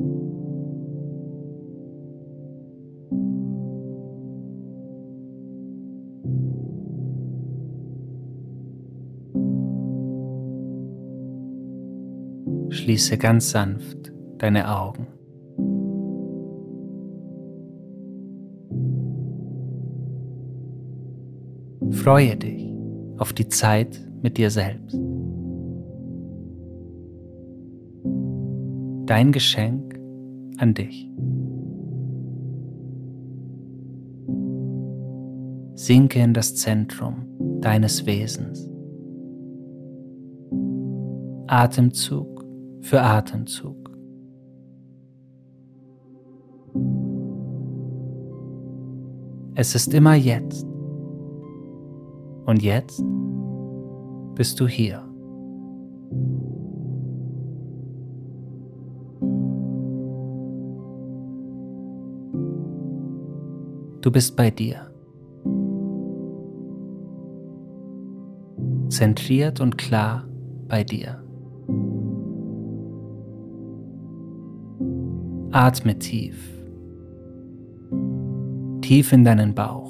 Schließe ganz sanft deine Augen. Freue dich auf die Zeit mit dir selbst. Dein Geschenk an dich. Sinke in das Zentrum deines Wesens. Atemzug für Atemzug. Es ist immer jetzt. Und jetzt bist du hier. Du bist bei dir. Zentriert und klar bei dir. Atme tief. Tief in deinen Bauch.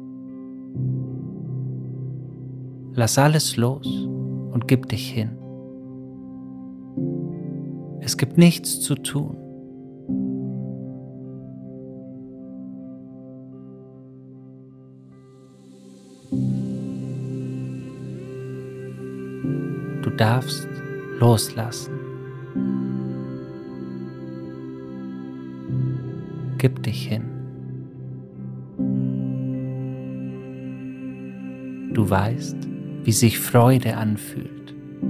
Lass alles los und gib dich hin. Es gibt nichts zu tun. Du darfst loslassen. Gib dich hin. Du weißt, wie sich Freude anfühlt.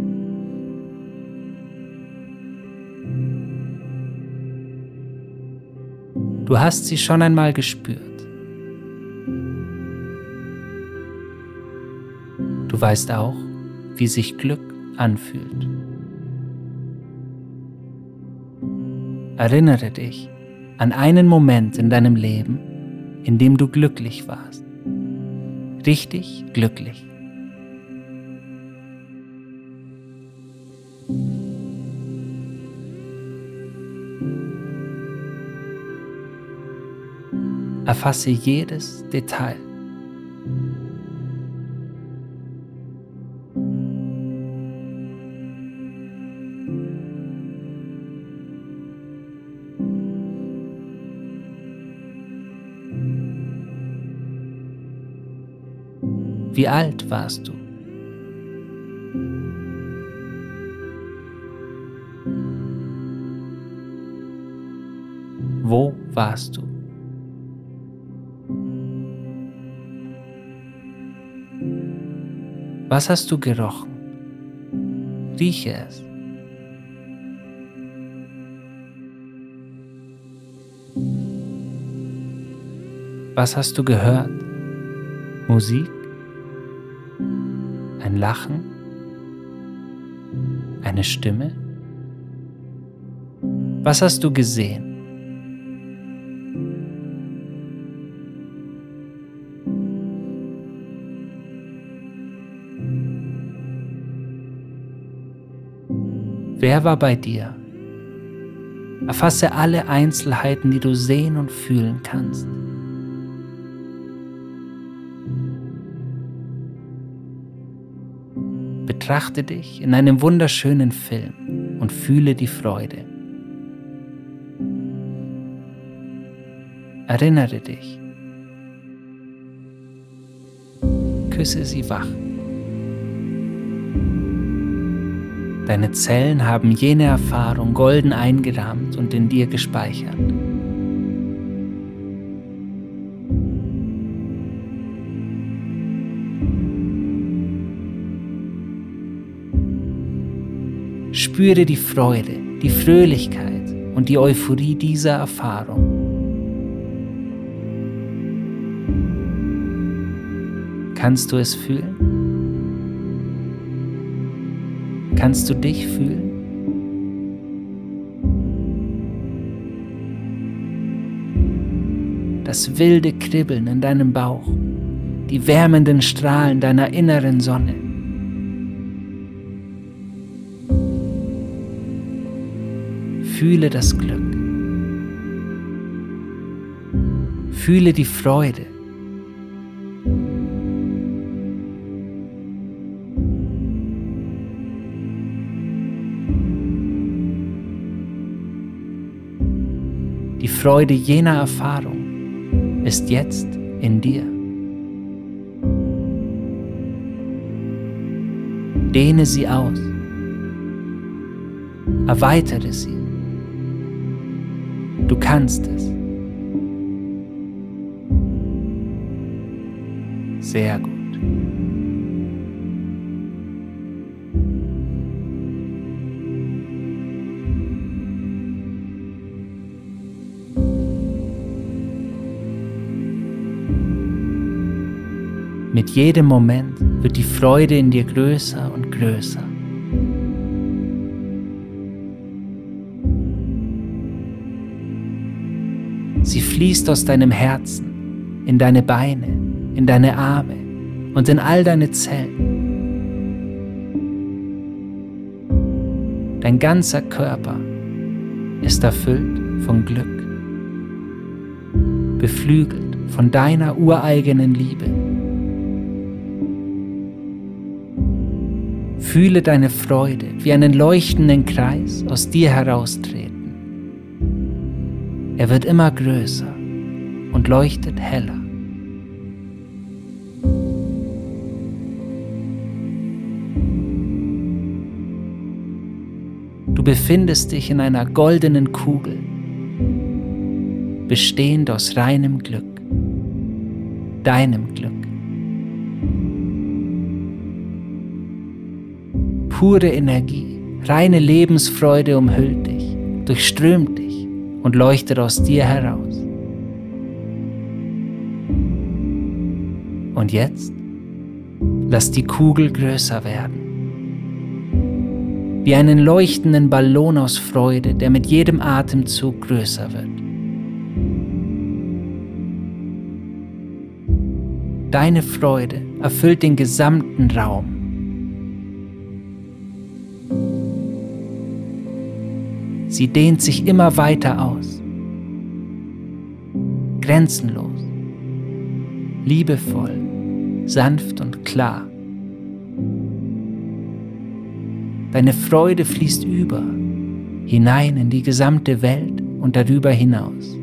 Du hast sie schon einmal gespürt. Du weißt auch, wie sich Glück anfühlt. Erinnere dich an einen Moment in deinem Leben, in dem du glücklich warst. Richtig glücklich. Erfasse jedes Detail. Wie alt warst du? Wo warst du? Was hast du gerochen? Rieche es. Was hast du gehört? Musik? Ein Lachen? Eine Stimme? Was hast du gesehen? Wer war bei dir? Erfasse alle Einzelheiten, die du sehen und fühlen kannst. Betrachte dich in einem wunderschönen Film und fühle die Freude. Erinnere dich. Küsse sie wach. Deine Zellen haben jene Erfahrung golden eingerahmt und in dir gespeichert. Spüre die Freude, die Fröhlichkeit und die Euphorie dieser Erfahrung. Kannst du es fühlen? Kannst du dich fühlen? Das wilde Kribbeln in deinem Bauch, die wärmenden Strahlen deiner inneren Sonne. Fühle das Glück, Fühle die Freude. Die Freude jener Erfahrung ist jetzt in dir. Dehne sie aus. Erweitere sie. Du kannst es. Sehr gut. Mit jedem Moment wird die Freude in dir größer und größer. Sie fließt aus deinem Herzen, in deine Beine, in deine Arme und in all deine Zellen. Dein ganzer Körper ist erfüllt von Glück, beflügelt von deiner ureigenen Liebe. Fühle deine Freude wie einen leuchtenden Kreis aus dir heraustreten. Er wird immer größer und leuchtet heller. Du befindest dich in einer goldenen Kugel, bestehend aus reinem Glück, deinem Glück. Pure Energie, reine Lebensfreude umhüllt dich, durchströmt dich und leuchtet aus dir heraus. Und jetzt lass die Kugel größer werden. Wie einen leuchtenden Ballon aus Freude, der mit jedem Atemzug größer wird. Deine Freude erfüllt den gesamten Raum. Sie dehnt sich immer weiter aus. Grenzenlos, liebevoll, sanft und klar. Deine Freude fließt über, hinein in die gesamte Welt und darüber hinaus.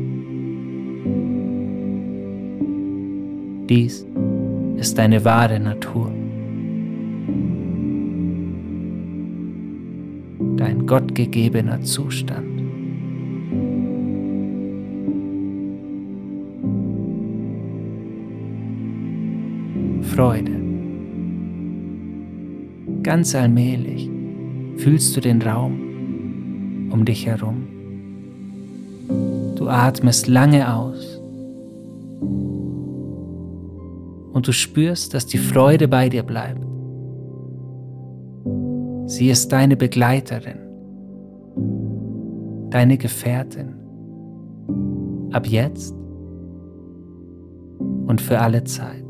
Dies ist deine wahre Natur. Dein gottgegebener Zustand. Freude. Ganz allmählich fühlst du den Raum um dich herum. Du atmest lange aus und du spürst, dass die Freude bei dir bleibt. Sie ist deine Begleiterin, deine Gefährtin, ab jetzt und für alle Zeit.